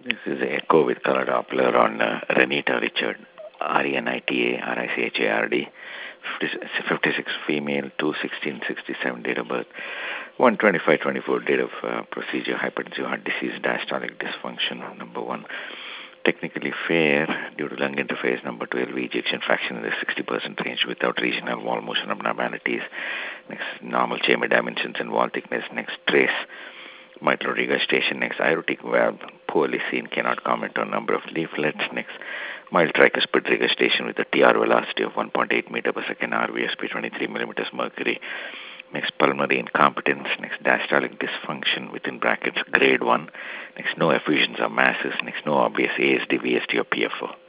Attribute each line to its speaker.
Speaker 1: This is Echo with color Doppler on Renita Richard, Renita Richard, 56 female, 2/16/67 date of birth, 125/24 date of procedure, hypertensive heart disease, diastolic dysfunction, number 1. Technically fair due to lung interface, number 2, LV ejection fraction in the 60% range without regional wall motion abnormalities. Next, normal chamber dimensions and wall thickness. Next, trace mitral regurgitation. Next, aortic valve poorly seen, cannot comment on number of leaflets. Next, mild tricuspid regurgitation with a TR velocity of 1.8 meter per second, RVSP 23 millimeters mercury. Next, pulmonary incompetence. Next, diastolic dysfunction within brackets grade 1. Next, no effusions or masses. Next, no obvious ASD, VSD or PFO.